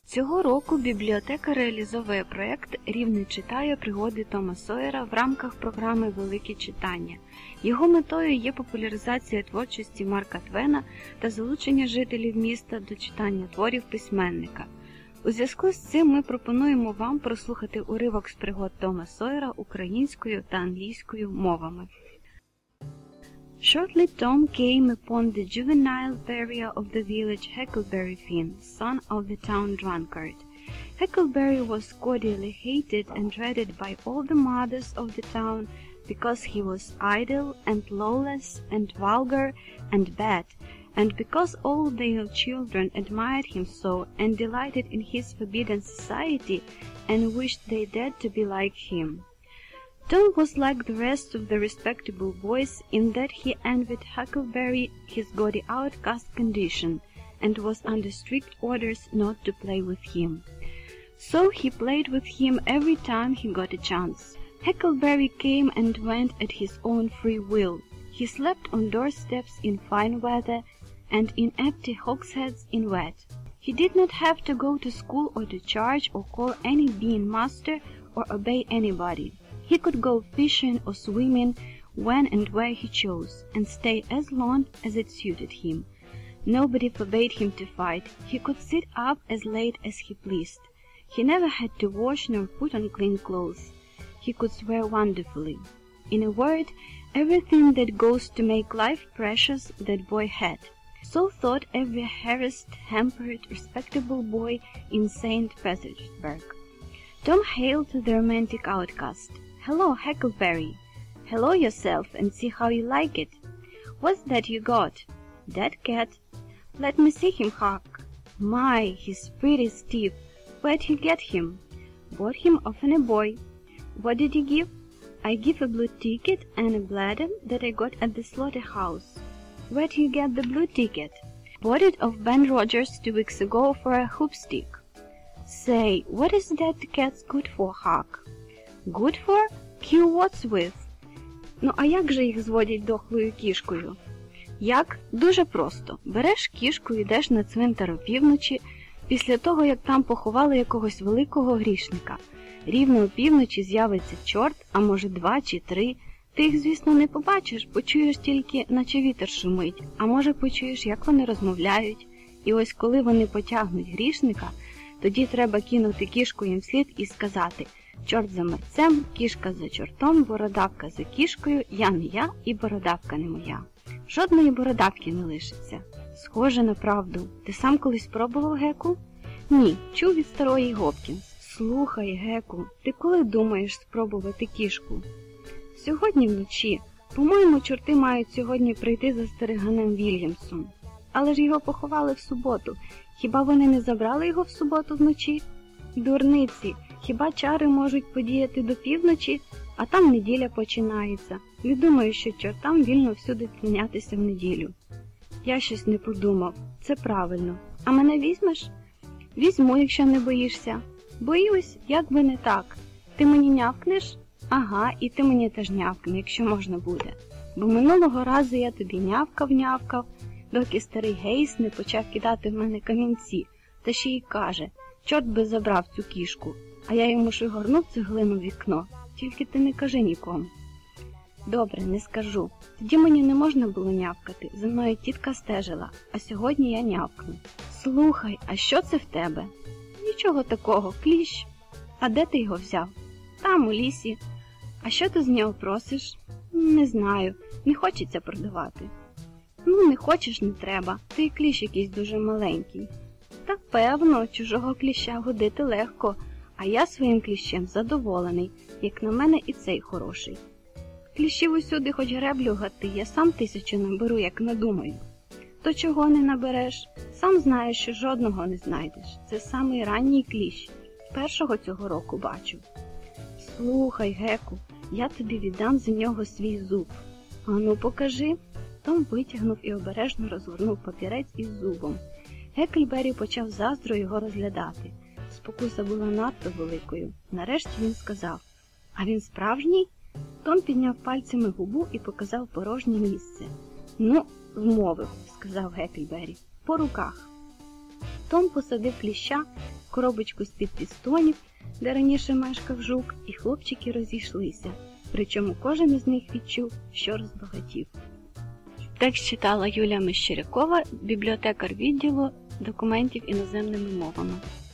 Цього року бібліотека реалізовує проєкт «Рівне читає. Пригоди Тома Сойера» в рамках програми «Великі читання». Його метою є популяризація творчості Марка Твена та залучення жителів міста до читання творів письменника. У зв'язку з цим ми пропонуємо вам прослухати уривок з пригод Тома Сойера українською та англійською мовами. Shortly Tom came upon the juvenile pariah of the village, Huckleberry Finn, son of the town drunkard. Huckleberry was cordially hated and dreaded by all the mothers of the town because he was idle and lawless and vulgar and bad, and because all their children admired him so and delighted in his forbidden society and wished they dared to be like him. Tom was like the rest of the respectable boys in that he envied Huckleberry his gaudy outcast condition and was under strict orders not to play with him. So he played with him every time he got a chance. Huckleberry came and went at his own free will. He slept on doorsteps in fine weather and in empty hogsheads in wet. He did not have to go to school or to church or call any bean master or obey anybody. He could go fishing or swimming when and where he chose, and stay as long as it suited him. Nobody forbade him to fight. He could sit up as late as he pleased. He never had to wash nor put on clean clothes. He could swear wonderfully. In a word, everything that goes to make life precious that boy had. So thought every harassed, hampered, respectable boy in St. Petersburg. Tom hailed the romantic outcast. "Hello, Huckleberry. Hello yourself and see how you like it. What's that you got?" "That cat." "Let me see him, Huck." "My, he's pretty stiff. Where'd you get him?" "Bought him off a boy." "What did you give?" "I give a blue ticket and a bladder that I got at the slaughterhouse." "Where'd you get the blue ticket?" "Bought it of Ben Rogers 2 weeks ago for a hoopstick." "Say, what is that cat's good for, Huck?" "Good for? Kill what's with." "Ну, а як же їх зводять дохлою кішкою?" "Як? Дуже просто. Береш кішку, йдеш на цвинтар опівночі, після того, як там поховали якогось великого грішника. Рівно опівночі з'явиться чорт, а може 2 чи 3. Ти їх, звісно, не побачиш, почуєш тільки, наче вітер шумить, а може почуєш, як вони розмовляють. І ось коли вони потягнуть грішника, тоді треба кинути кішку їм вслід і сказати: "Чорт за мерцем, кішка за чортом, бородавка за кішкою, я не я і бородавка не моя." Жодної бородавки не лишиться. Схоже на правду. Ти сам колись пробував, Геку? Ні, чув від старої Гопкінс. Слухай, Геку, ти коли думаєш спробувати кішку? Сьогодні вночі. По-моєму, чорти мають сьогодні прийти за стариганом Вільямсом. Але ж його поховали в суботу. Хіба вони не забрали його в суботу вночі? Дурниці, хіба чари можуть подіяти до півночі, а там неділя починається. Не думаю, що чортам вільно всюди тинятися в неділю. Я щось не подумав. Це правильно. А мене візьмеш? Візьму, якщо не боїшся. Боюсь, як би не так. Ти мені нявкнеш? Ага, і ти мені теж нявкни, якщо можна буде. Бо минулого разу я тобі нявкав, доки старий Гейс не почав кидати в мене камінці, та ще й каже: "Чорт би забрав цю кішку", а я йому шигорнув цеглину в вікно. Тільки ти не кажи нікому. Добре, не скажу. Тоді мені не можна було нявкати, за мною тітка стежила, а сьогодні я нявкну. Слухай, а що це в тебе? Нічого такого, кліщ. А де ти його взяв? Там, у лісі. А що ти з нього просиш? Не знаю, не хочеться продавати. Ну, не хочеш, не треба, ти і кліщ якийсь дуже маленький. Та певно, чужого кліща годити легко, а я своїм кліщем задоволений, як на мене і цей хороший. Кліщів усюди хоч греблю гати, я сам 1000 наберу, як надумаю. То чого не набереш? Сам знаєш, що жодного не знайдеш. Це самий ранній кліщ. Першого цього року бачу. Слухай, Геку, я тобі віддам за нього свій зуб. Ану, покажи. Том витягнув і обережно розгорнув папірець із зубом. Гекльбері почав заздро його розглядати. Спокуса була надто великою. Нарешті він сказав: "А він справжній?" Том підняв пальцями губу і показав порожнє місце. "Ну, вмовив", сказав Гекльбері, "по руках". Том посадив кліща коробочку з-під пістонів, де раніше мешкав жук, і хлопчики розійшлися. Причому кожен із них відчув, що розбагатів. Текст читала Юлія Мещерякова, бібліотекар відділу документів іноземними мовами.